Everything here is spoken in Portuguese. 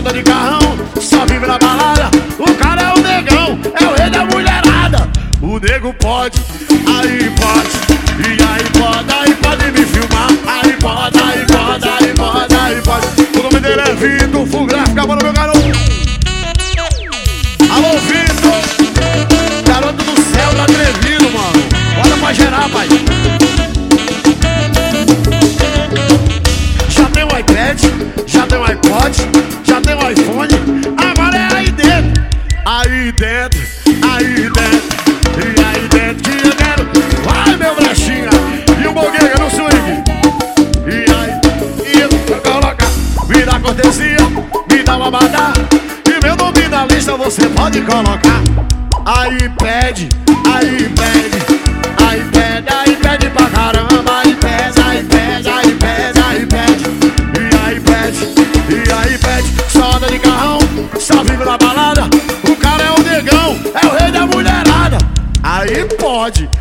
anda de carrão, só vive na balada. O cara é o negão, é o rei da mulherada. O nego pode, aí pode. E aí pode me filmar. Aí pode, aí pode, aí pode, aí pode. O nome dele é Vitor, full gráfica, bora meu garoto. Alô Vitor, garoto do céu, tá atrevido, mano. Bora pra gerar, pai. Já tem um iPad, já tem um iPod, já tem um iPhone. Agora é aí dentro, aí dentro, aí dentro. E aí dentro que eu quero. Vai meu brechinha, e o Bogueira no swing. E aí, e eu colocar, me dá cortesia, me dá uma badá. E meu nome na lista você pode colocar. Aí pede, aí pede. Aí pede, aí pede pra caramba. Aí pede, aí pede, aí pede, aí pede. E aí pede, só anda de carrão, só vive na balada. O cara é o negão, é o rei da mulherada. Aí pode.